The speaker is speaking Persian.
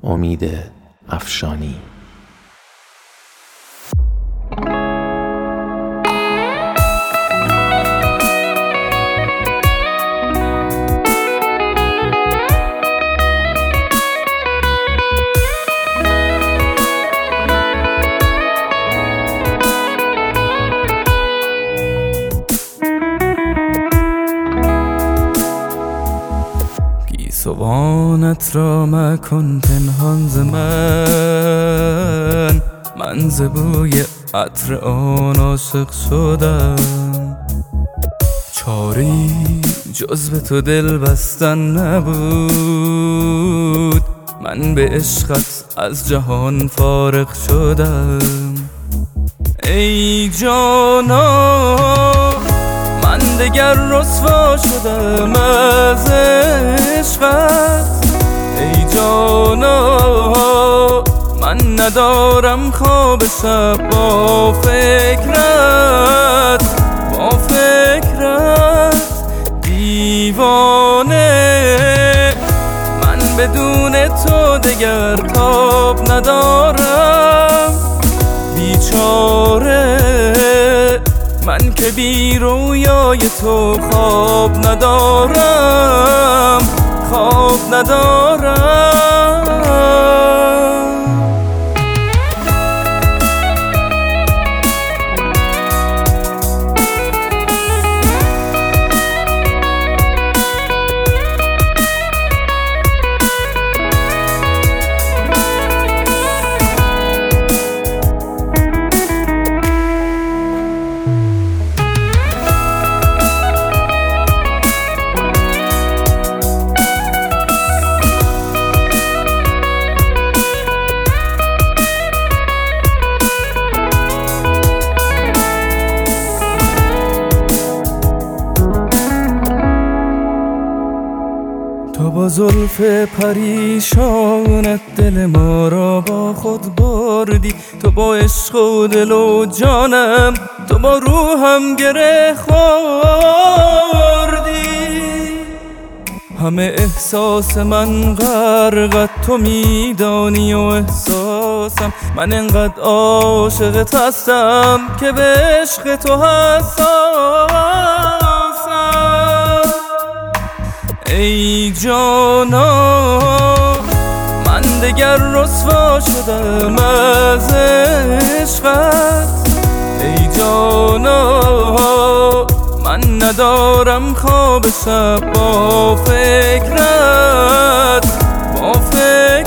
امید افشانی. گیسوانت را مکن پنهان ز من ز بوی عطر آن عاشق شدم. چاری جز به تو دل بستن نبود، من به عشقت از جهان فارغ شدم. ای جانا من دگر رسوا شدم از عشقت. ای جانا من ندارم خواب شب با فکرت دیوانه. من بدون تو دگر تاب ندارم، بیچاره من که بی رویای تو خواب ندارم. تو با زلف پریشانت دل ما را با خود بردی. تو با عشق و دل و جانم، تو با روحم گره خوردی. همه احساس من غرقت تو میدانی و احساسم من انقدر عاشقت هستم که به عشق تو حساسم. ای جانا من دگر رسوا شدم از عشقت. ای جانا من ندارم خواب شب با فکرت